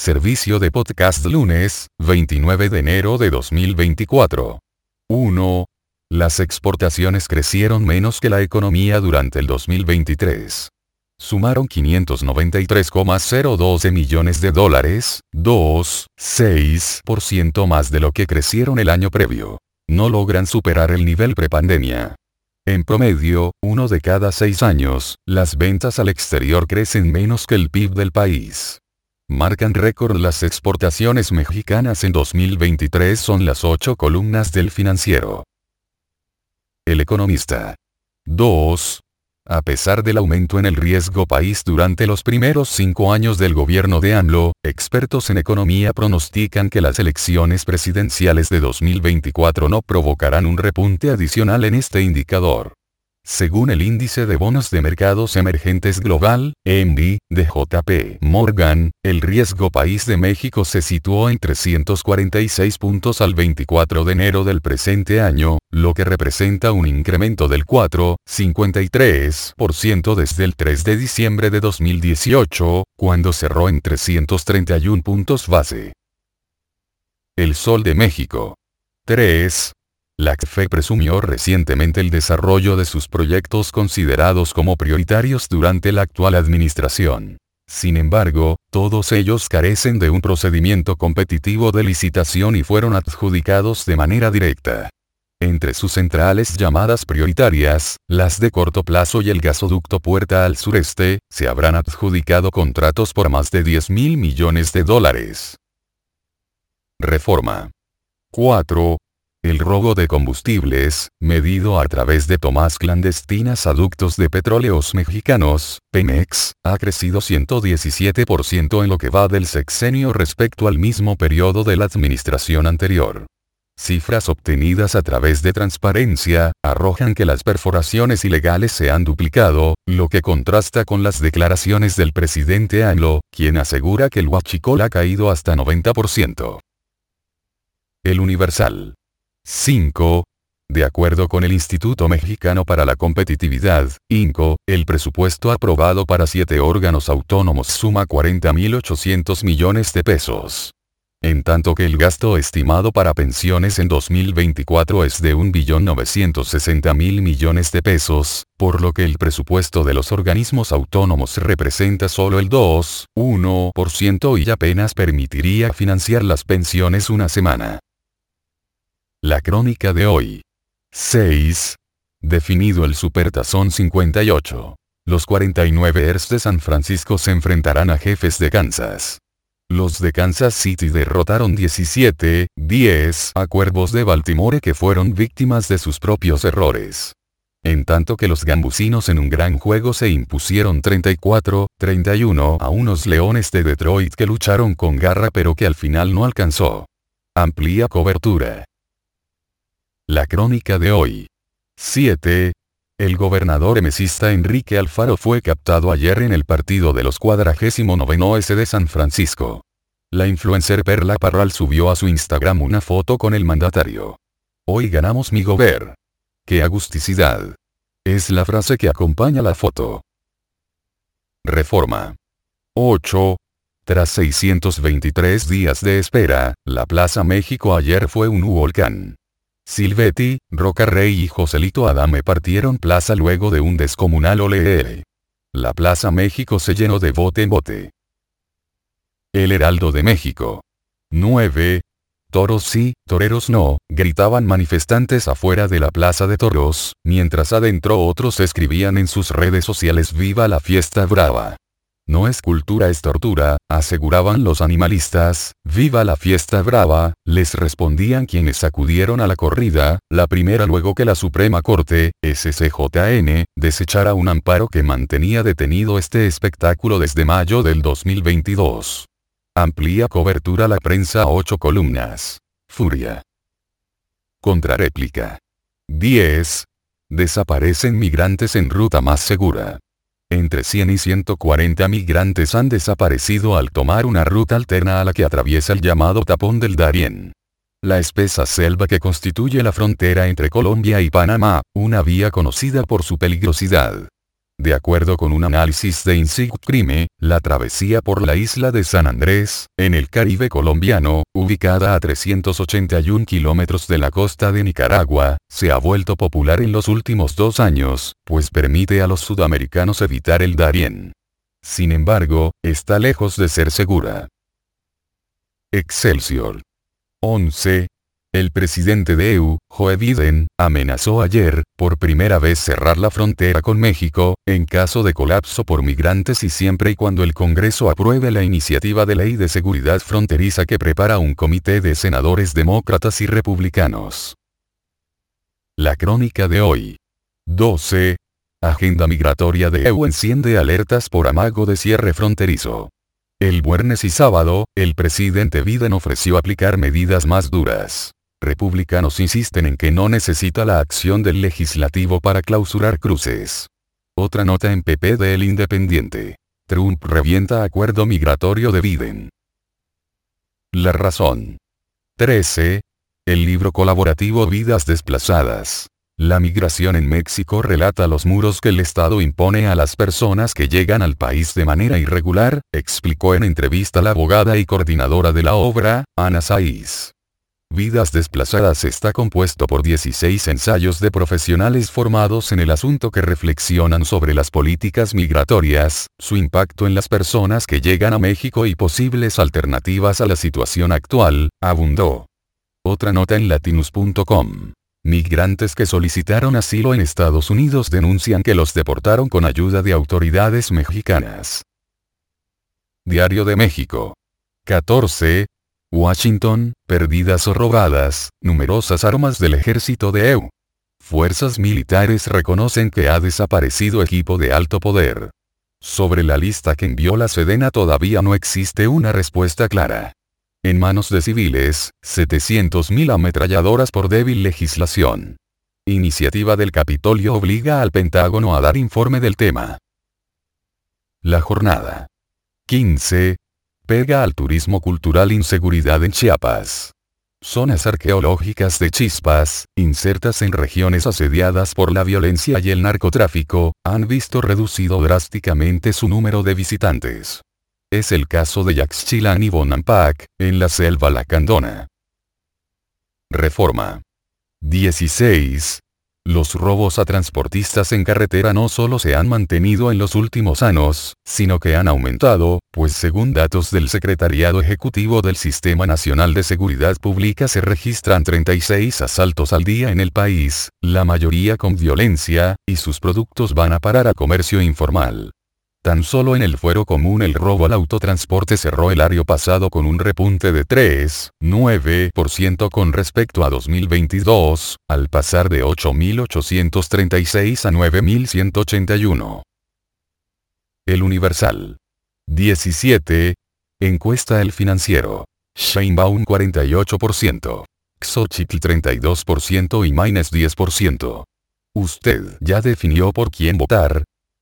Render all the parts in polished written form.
Servicio de podcast lunes, 29 de enero de 2024. 1. Las exportaciones crecieron menos que la economía durante el 2023. Sumaron $593,012 millones, 2,6% más de lo que crecieron el año previo. No logran superar el nivel prepandemia. En promedio, 1 de cada 6 años, las ventas al exterior crecen menos que el PIB del país. Marcan récord las exportaciones mexicanas en 2023, son las 8 columnas del Financiero. El Economista. 2. A pesar del aumento en el riesgo país durante los primeros 5 años del gobierno de AMLO, expertos en economía pronostican que las elecciones presidenciales de 2024 no provocarán un repunte adicional en este indicador. Según el índice de bonos de mercados emergentes global, EMBI, de JP Morgan, el riesgo país de México se situó en 346 puntos al 24 de enero del presente año, lo que representa un incremento del 4,53% desde el 3 de diciembre de 2018, cuando cerró en 331 puntos base. El Sol de México. 3. La CFE presumió recientemente el desarrollo de sus proyectos considerados como prioritarios durante la actual administración. Sin embargo, todos ellos carecen de un procedimiento competitivo de licitación y fueron adjudicados de manera directa. Entre sus centrales llamadas prioritarias, las de corto plazo y el gasoducto Puerta al Sureste, se habrán adjudicado contratos por más de $10,000 millones. Reforma. 4. El robo de combustibles, medido a través de tomas clandestinas a ductos de petróleos mexicanos, Pemex, ha crecido 117% en lo que va del sexenio respecto al mismo periodo de la administración anterior. Cifras obtenidas a través de transparencia, arrojan que las perforaciones ilegales se han duplicado, lo que contrasta con las declaraciones del presidente AMLO, quien asegura que el huachicol ha caído hasta 90%. El Universal. 5. De acuerdo con el Instituto Mexicano para la Competitividad, INCO, el presupuesto aprobado para 7 órganos autónomos suma 40.800 millones de pesos. En tanto que el gasto estimado para pensiones en 2024 es de 1.960.000 millones de pesos, por lo que el presupuesto de los organismos autónomos representa solo el 2,1% y apenas permitiría financiar las pensiones una semana. La crónica de hoy. 6. Definido el Supertazón 58. Los 49 ers de San Francisco se enfrentarán a Jefes de Kansas. Los de Kansas City derrotaron 17-10 a Cuervos de Baltimore, que fueron víctimas de sus propios errores. En tanto que los gambusinos en un gran juego se impusieron 34-31 a unos Leones de Detroit que lucharon con garra pero que al final no alcanzó. Amplia cobertura. La crónica de hoy. 7. El gobernador emesista Enrique Alfaro fue captado ayer en el partido de los 49º de San Francisco. La influencer Perla Parral subió a su Instagram una foto con el mandatario. Hoy ganamos mi gober. ¡Qué agusticidad! Es la frase que acompaña la foto. Reforma. 8. Tras 623 días de espera, la Plaza México ayer fue un volcán. Silvetti, Roca Rey y Joselito Adame partieron plaza luego de un descomunal olé. La Plaza México se llenó de bote en bote. El Heraldo de México. 9. Toros sí, toreros no, gritaban manifestantes afuera de la Plaza de Toros, mientras adentro otros escribían en sus redes sociales "Viva la fiesta brava". No es cultura, es tortura, aseguraban los animalistas. "Viva la fiesta brava", les respondían quienes acudieron a la corrida, la primera luego que la Suprema Corte, SCJN, desechara un amparo que mantenía detenido este espectáculo desde mayo del 2022. Amplia cobertura la prensa a 8 columnas. Furia. Contrarréplica. 10. Desaparecen migrantes en ruta más segura. Entre 100 y 140 migrantes han desaparecido al tomar una ruta alterna a la que atraviesa el llamado Tapón del Darién. La espesa selva que constituye la frontera entre Colombia y Panamá, una vía conocida por su peligrosidad. De acuerdo con un análisis de Insight Crime, la travesía por la isla de San Andrés, en el Caribe colombiano, ubicada a 381 kilómetros de la costa de Nicaragua, se ha vuelto popular en los últimos 2 años, pues permite a los sudamericanos evitar el Darién. Sin embargo, está lejos de ser segura. Excelsior. 11. El presidente de EU, Joe Biden, amenazó ayer, por primera vez cerrar la frontera con México, en caso de colapso por migrantes y siempre y cuando el Congreso apruebe la iniciativa de ley de seguridad fronteriza que prepara un comité de senadores demócratas y republicanos. La crónica de hoy. 12. Agenda migratoria de EU enciende alertas por amago de cierre fronterizo. El viernes y sábado, el presidente Biden ofreció aplicar medidas más duras. Republicanos insisten en que no necesita la acción del legislativo para clausurar cruces. Otra nota en PP de El Independiente. Trump revienta acuerdo migratorio de Biden. La razón. 13. El libro colaborativo Vidas desplazadas. La migración en México relata los muros que el Estado impone a las personas que llegan al país de manera irregular, explicó en entrevista la abogada y coordinadora de la obra, Ana Saiz. Vidas desplazadas está compuesto por 16 ensayos de profesionales formados en el asunto que reflexionan sobre las políticas migratorias, su impacto en las personas que llegan a México y posibles alternativas a la situación actual, abundó. Otra nota en latinus.com. Migrantes que solicitaron asilo en Estados Unidos denuncian que los deportaron con ayuda de autoridades mexicanas. Diario de México. 14. Washington, perdidas o robadas, numerosas armas del ejército de EU. Fuerzas militares reconocen que ha desaparecido equipo de alto poder. Sobre la lista que envió la Sedena todavía no existe una respuesta clara. En manos de civiles, 700.000 ametralladoras por débil legislación. Iniciativa del Capitolio obliga al Pentágono a dar informe del tema. La jornada. 15. Pega al turismo cultural inseguridad en Chiapas. Zonas arqueológicas de Chispas, insertas en regiones asediadas por la violencia y el narcotráfico, han visto reducido drásticamente su número de visitantes. Es el caso de Yaxchilán y Bonampak, en la selva lacandona. Reforma. 16. Los robos a transportistas en carretera no solo se han mantenido en los últimos años, sino que han aumentado, pues según datos del Secretariado Ejecutivo del Sistema Nacional de Seguridad Pública se registran 36 asaltos al día en el país, la mayoría con violencia, y sus productos van a parar a comercio informal. Tan solo en el fuero común el robo al autotransporte cerró el año pasado con un repunte de 3,9% con respecto a 2022, al pasar de 8.836 a 9.181. El Universal. 17. Encuesta El Financiero. Sheinbaum 48%. Xóchitl 32% y Maynes 10%. ¿Usted ya definió por quién votar?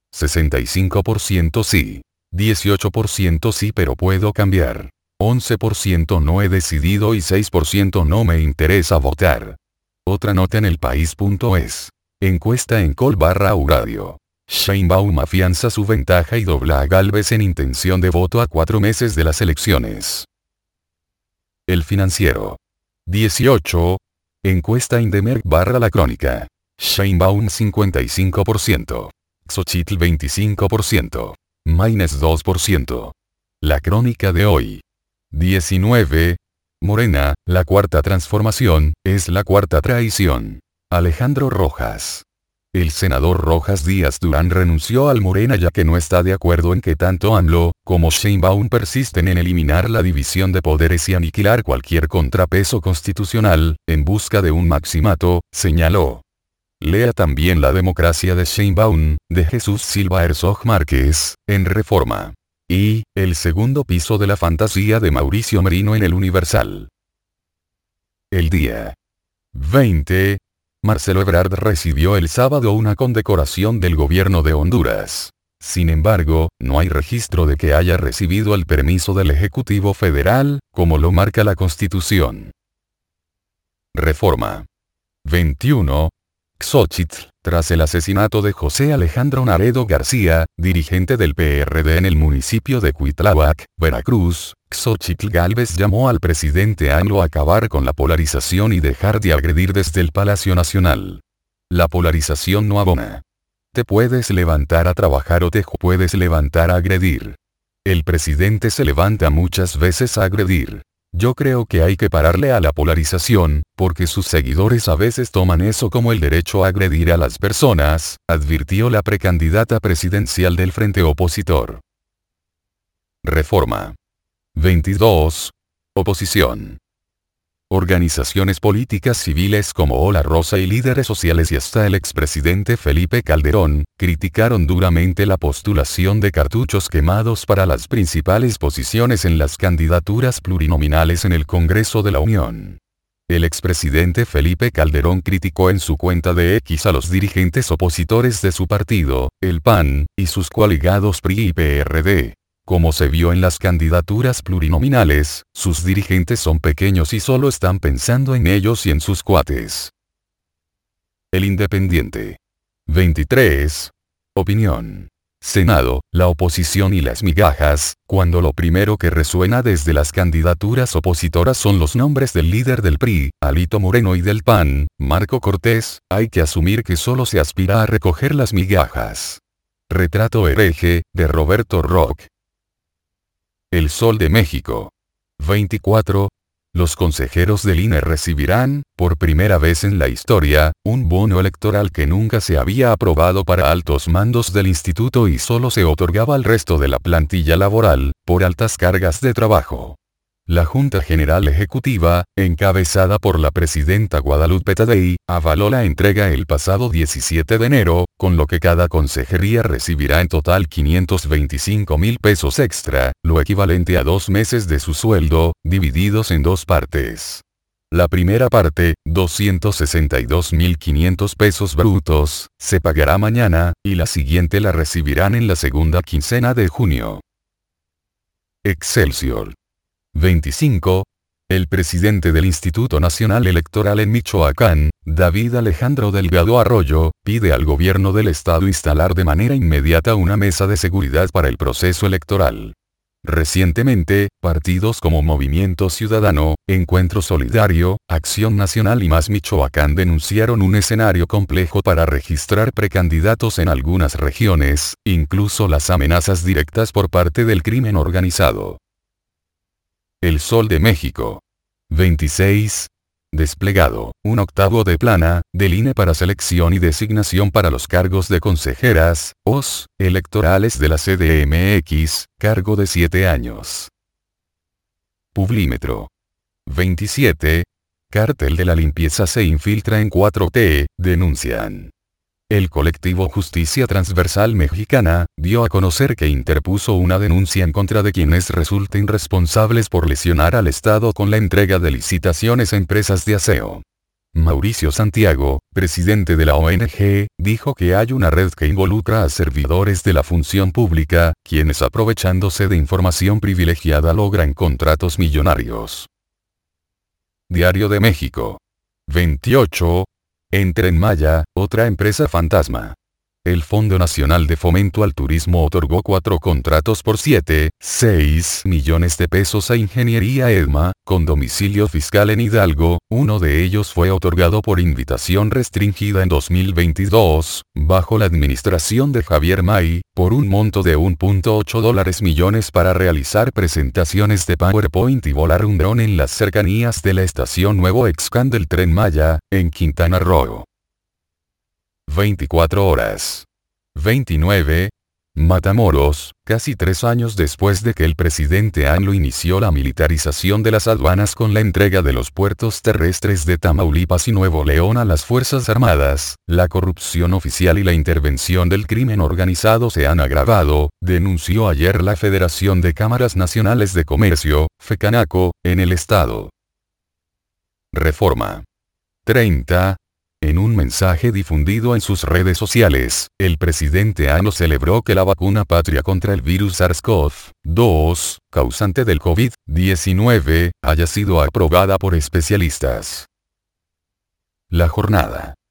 65% sí. 18% sí pero puedo cambiar. 11% no he decidido y 6% no me interesa votar. Otra nota en elpaís.es. Encuesta en Col/Auradio. Sheinbaum afianza su ventaja y dobla a Gálvez en intención de voto a 4 meses de las elecciones. El Financiero. 18. Encuesta Indemerc/La Crónica. Sheinbaum 55%. Xóchitl 25%. Maynes 2%. La Crónica de hoy. 19. Morena, la cuarta transformación, es la cuarta traición. Alejandro Rojas. El senador Rojas Díaz Durán renunció al Morena ya que no está de acuerdo en que tanto AMLO, como Sheinbaum persisten en eliminar la división de poderes y aniquilar cualquier contrapeso constitucional, en busca de un maximato, señaló. Lea también La democracia de Sheinbaum, de Jesús Silva Herzog Márquez, en Reforma. Y, El segundo piso de la fantasía de Mauricio Merino en El Universal. El día. 20. Marcelo Ebrard recibió el sábado una condecoración del gobierno de Honduras. Sin embargo, no hay registro de que haya recibido el permiso del Ejecutivo Federal, como lo marca la Constitución. Reforma. 21. Xóchitl, tras el asesinato de José Alejandro Naredo García, dirigente del PRD en el municipio de Cuitláhuac, Veracruz, Xóchitl Gálvez llamó al presidente AMLO a acabar con la polarización y dejar de agredir desde el Palacio Nacional. La polarización no abona. Te puedes levantar a trabajar o te puedes levantar a agredir. El presidente se levanta muchas veces a agredir. Yo creo que hay que pararle a la polarización, porque sus seguidores a veces toman eso como el derecho a agredir a las personas, advirtió la precandidata presidencial del frente opositor. Reforma. 22. Oposición. Organizaciones políticas civiles como Ola Rosa y líderes sociales y hasta el expresidente Felipe Calderón, criticaron duramente la postulación de cartuchos quemados para las principales posiciones en las candidaturas plurinominales en el Congreso de la Unión. El expresidente Felipe Calderón criticó en su cuenta de X a los dirigentes opositores de su partido, el PAN, y sus coaligados PRI y PRD. Como se vio en las candidaturas plurinominales, sus dirigentes son pequeños y solo están pensando en ellos y en sus cuates. El Independiente. 23. Opinión. Senado, la oposición y las migajas, cuando lo primero que resuena desde las candidaturas opositoras son los nombres del líder del PRI, Alito Moreno y del PAN, Marco Cortés, hay que asumir que solo se aspira a recoger las migajas. Retrato hereje, de Roberto Rock. El Sol de México. 24. Los consejeros del INE recibirán, por primera vez en la historia, un bono electoral que nunca se había aprobado para altos mandos del instituto y solo se otorgaba al resto de la plantilla laboral, por altas cargas de trabajo. La Junta General Ejecutiva, encabezada por la presidenta Guadalupe Tadei, avaló la entrega el pasado 17 de enero, con lo que cada consejería recibirá en total 525,000 pesos extra, lo equivalente a 2 meses de su sueldo, divididos en 2 partes. La primera parte, 262,500 pesos brutos, se pagará mañana, y la siguiente la recibirán en la segunda quincena de junio. Excelsior. 25. El presidente del Instituto Nacional Electoral en Michoacán, David Alejandro Delgado Arroyo, pide al gobierno del estado instalar de manera inmediata una mesa de seguridad para el proceso electoral. Recientemente, partidos como Movimiento Ciudadano, Encuentro Solidario, Acción Nacional y Más Michoacán denunciaron un escenario complejo para registrar precandidatos en algunas regiones, incluso las amenazas directas por parte del crimen organizado. El Sol de México. 26. Desplegado, 1/8 de plana, del INE para selección y designación para los cargos de consejeras, OS, electorales de la CDMX, cargo de 7 años. Publímetro. 27. Cártel de la limpieza se infiltra en 4T, denuncian. El colectivo Justicia Transversal Mexicana, dio a conocer que interpuso una denuncia en contra de quienes resulten responsables por lesionar al Estado con la entrega de licitaciones a empresas de aseo. Mauricio Santiago, presidente de la ONG, dijo que hay una red que involucra a servidores de la función pública, quienes aprovechándose de información privilegiada logran contratos millonarios. Diario de México. 28. En Tren Maya, otra empresa fantasma. El Fondo Nacional de Fomento al Turismo otorgó 4 contratos por 7,6 millones de pesos a Ingeniería EDMA, con domicilio fiscal en Hidalgo. Uno de ellos fue otorgado por invitación restringida en 2022, bajo la administración de Javier May, por un monto de $1.8 millones para realizar presentaciones de PowerPoint y volar un dron en las cercanías de la estación Nuevo Excán del Tren Maya, en Quintana Roo. 24 horas. 29. Matamoros, casi 3 años después de que el presidente AMLO inició la militarización de las aduanas con la entrega de los puertos terrestres de Tamaulipas y Nuevo León a las Fuerzas Armadas, la corrupción oficial y la intervención del crimen organizado se han agravado, denunció ayer la Federación de Cámaras Nacionales de Comercio, FECANACO, en el estado. Reforma. 30. En un mensaje difundido en sus redes sociales, el presidente AMLO celebró que la vacuna patria contra el virus SARS-CoV-2, causante del COVID-19, haya sido aprobada por especialistas. La jornada.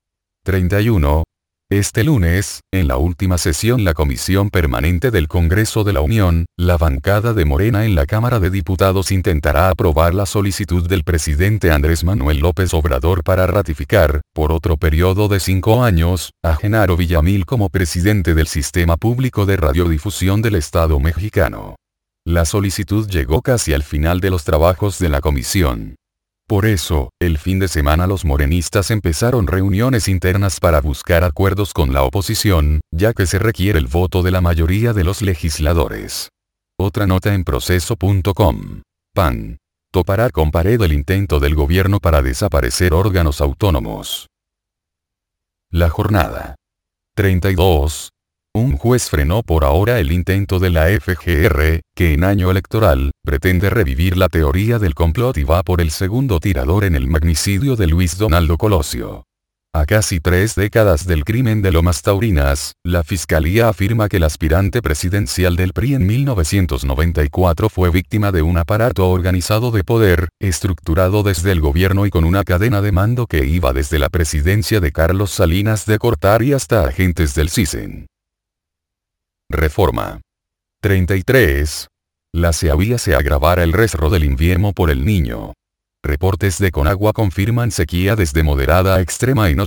31. Este lunes, en la última sesión la Comisión Permanente del Congreso de la Unión, la bancada de Morena en la Cámara de Diputados intentará aprobar la solicitud del presidente Andrés Manuel López Obrador para ratificar, por otro periodo de 5 años, a Genaro Villamil como presidente del Sistema Público de Radiodifusión del Estado mexicano. La solicitud llegó casi al final de los trabajos de la comisión. Por eso, el fin de semana los morenistas empezaron reuniones internas para buscar acuerdos con la oposición, ya que se requiere el voto de la mayoría de los legisladores. Otra nota en proceso.com. PAN. Topará con pared el intento del gobierno para desaparecer órganos autónomos. La jornada. 32. Un juez frenó por ahora el intento de la FGR, que en año electoral, pretende revivir la teoría del complot y va por el segundo tirador en el magnicidio de Luis Donaldo Colosio. A casi 3 décadas del crimen de Lomas Taurinas, la Fiscalía afirma que el aspirante presidencial del PRI en 1994 fue víctima de un aparato organizado de poder, estructurado desde el gobierno y con una cadena de mando que iba desde la presidencia de Carlos Salinas de Gortari hasta agentes del CISEN. Reforma. 33. La Seavía se agravará el riesgo del invierno por el Niño. Reportes de Conagua confirman sequía desde moderada a extrema en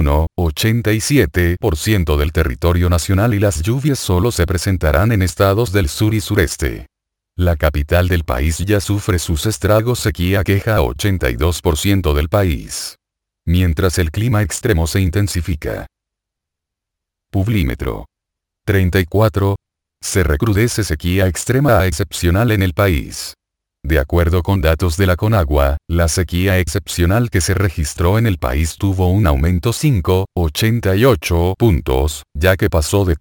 81-87% del territorio nacional y las lluvias solo se presentarán en estados del sur y sureste. La capital del país ya sufre sus estragos, sequía queja a 82% del país. Mientras el clima extremo se intensifica. Publímetro. 34. Se recrudece sequía extrema a excepcional en el país. De acuerdo con datos de la Conagua, la sequía excepcional que se registró en el país tuvo un aumento 5,88 puntos, ya que pasó de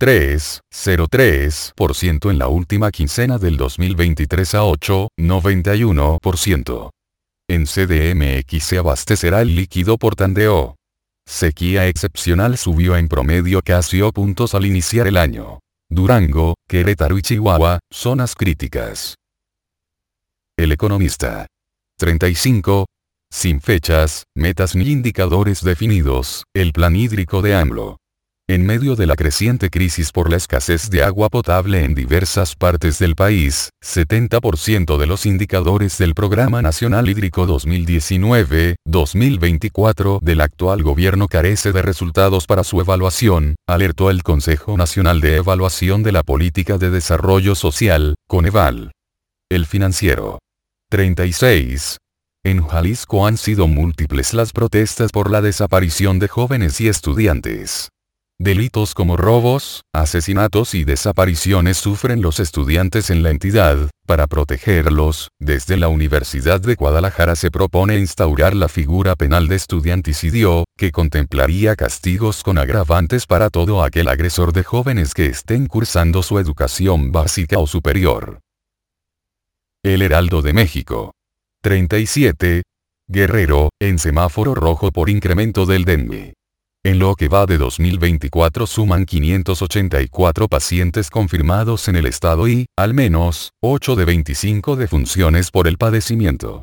3,03% en la última quincena del 2023 a 8,91%. En CDMX se abastecerá el líquido por tandeo. Sequía excepcional subió en promedio casi 0 puntos al iniciar el año. Durango, Querétaro y Chihuahua, zonas críticas. El Economista. 35. Sin fechas, metas ni indicadores definidos, el plan hídrico de AMLO. En medio de la creciente crisis por la escasez de agua potable en diversas partes del país, 70% de los indicadores del Programa Nacional Hídrico 2019-2024 del actual gobierno carece de resultados para su evaluación, alertó el Consejo Nacional de Evaluación de la Política de Desarrollo Social, Coneval. El Financiero. 36. En Jalisco han sido múltiples las protestas por la desaparición de jóvenes y estudiantes. Delitos como robos, asesinatos y desapariciones sufren los estudiantes en la entidad. Para protegerlos, desde la Universidad de Guadalajara se propone instaurar la figura penal de estudianticidio, que contemplaría castigos con agravantes para todo aquel agresor de jóvenes que estén cursando su educación básica o superior. El Heraldo de México. 37. Guerrero, en semáforo rojo por incremento del dengue. En lo que va de 2024 suman 584 pacientes confirmados en el estado y, al menos, 8 de 25 defunciones por el padecimiento.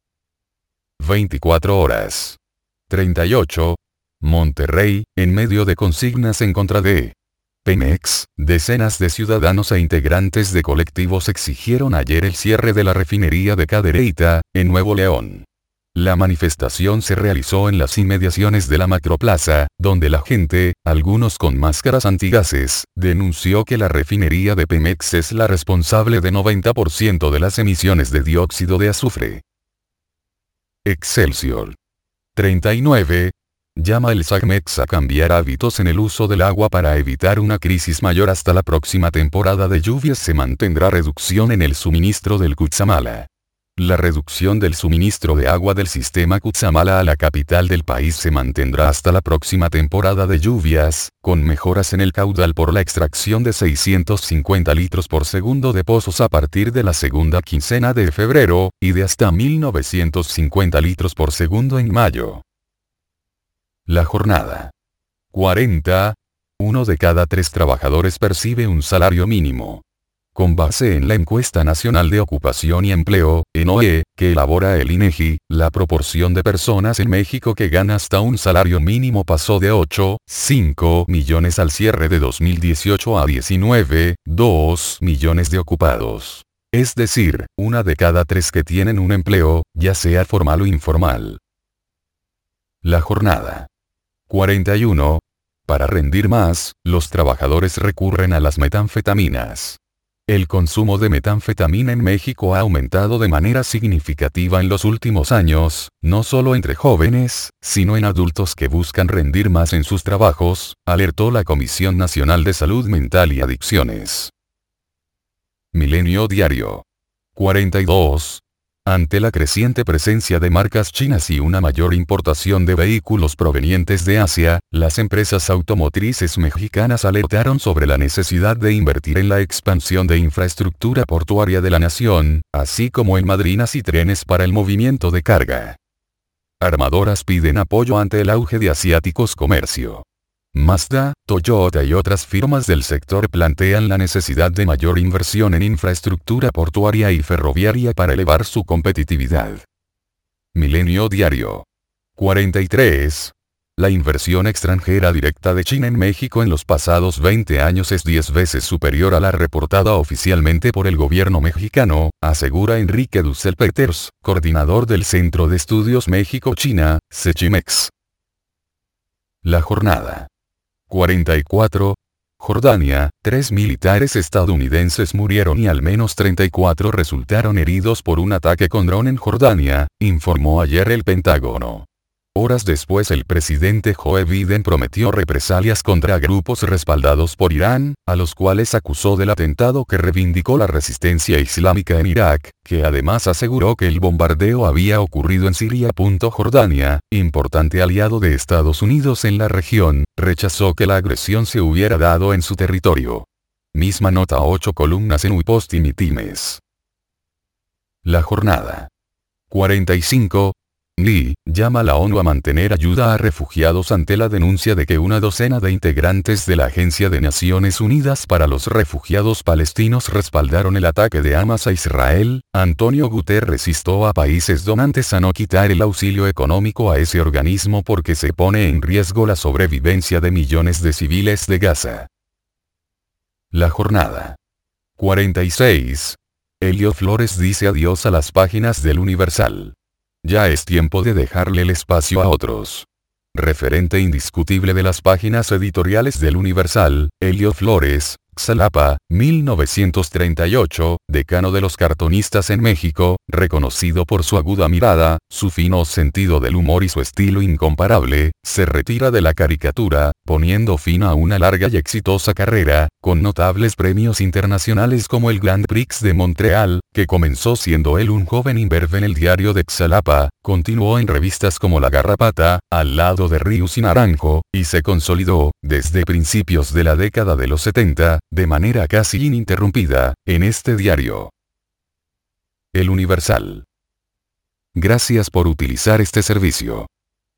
24 horas. 38. Monterrey, en medio de consignas en contra de Pemex, decenas de ciudadanos e integrantes de colectivos exigieron ayer el cierre de la refinería de Cadereyta, en Nuevo León. La manifestación se realizó en las inmediaciones de la Macroplaza, donde la gente, algunos con máscaras antigases, denunció que la refinería de Pemex es la responsable de 90% de las emisiones de dióxido de azufre. Excelsior. 39. Llama el SACMEX a cambiar hábitos en el uso del agua para evitar una crisis mayor. Hasta la próxima temporada de lluvias se mantendrá reducción en el suministro del Cutzamala. La reducción del suministro de agua del sistema Cutzamala a la capital del país se mantendrá hasta la próxima temporada de lluvias, con mejoras en el caudal por la extracción de 650 litros por segundo de pozos a partir de la segunda quincena de febrero, y de hasta 1950 litros por segundo en mayo. La jornada. 40. 1 de cada 3 trabajadores percibe un salario mínimo. con base en la Encuesta Nacional de Ocupación y Empleo, ENOE, que elabora el INEGI, la proporción de personas en México que gana hasta un salario mínimo pasó de 8,5 millones al cierre de 2018 a 19,2 millones de ocupados. Es decir, 1 de cada 3 que tienen un empleo, ya sea formal o informal. La jornada. 41. Para rendir más, los trabajadores recurren a las metanfetaminas. El consumo de metanfetamina en México ha aumentado de manera significativa en los últimos años, no solo entre jóvenes, sino en adultos que buscan rendir más en sus trabajos, alertó la Comisión Nacional de Salud Mental y Adicciones. Milenio Diario. 42. Ante la creciente presencia de marcas chinas y una mayor importación de vehículos provenientes de Asia, las empresas automotrices mexicanas alertaron sobre la necesidad de invertir en la expansión de infraestructura portuaria de la nación, así como en madrinas y trenes para el movimiento de carga. Armadoras piden apoyo ante el auge de asiáticos comercio. Mazda, Toyota y otras firmas del sector plantean la necesidad de mayor inversión en infraestructura portuaria y ferroviaria para elevar su competitividad. Milenio Diario. 43. La inversión extranjera directa de China en México en los pasados 20 años es 10 veces superior a la reportada oficialmente por el gobierno mexicano, asegura Enrique Dussel Peters, coordinador del Centro de Estudios México-China, CECHIMEX. La jornada. 44. Jordania, 3 militares estadounidenses murieron y al menos 34 resultaron heridos por un ataque con dron en Jordania, informó ayer el Pentágono. Horas después el presidente Joe Biden prometió represalias contra grupos respaldados por Irán, a los cuales acusó del atentado que reivindicó la resistencia islámica en Irak, que además aseguró que el bombardeo había ocurrido en Siria. Jordania, importante aliado de Estados Unidos en la región, rechazó que la agresión se hubiera dado en su territorio. Misma nota 8 columnas en Uipost y Mitimes. La jornada. 45. Lee, llama a la ONU a mantener ayuda a refugiados ante la denuncia de que una docena de integrantes de la Agencia de Naciones Unidas para los Refugiados Palestinos respaldaron el ataque de Hamas a Israel. Antonio Guterres instó a países donantes a no quitar el auxilio económico a ese organismo porque se pone en riesgo la sobrevivencia de millones de civiles de Gaza. La jornada. 46. Elliot Flores dice adiós a las páginas del Universal. Ya es tiempo de dejarle el espacio a otros. Referente indiscutible de las páginas editoriales del Universal, Elliot Flores, Xalapa, 1938, decano de los cartonistas en México, reconocido por su aguda mirada, su fino sentido del humor y su estilo incomparable, se retira de la caricatura, poniendo fin a una larga y exitosa carrera, con notables premios internacionales como el Grand Prix de Montreal, que comenzó siendo él un joven imberbe en el diario de Xalapa, continuó en revistas como La Garrapata, al lado de Ríos y Naranjo, y se consolidó, desde principios de la década de los 70, de manera casi ininterrumpida, en este diario. El Universal. Gracias por utilizar este servicio.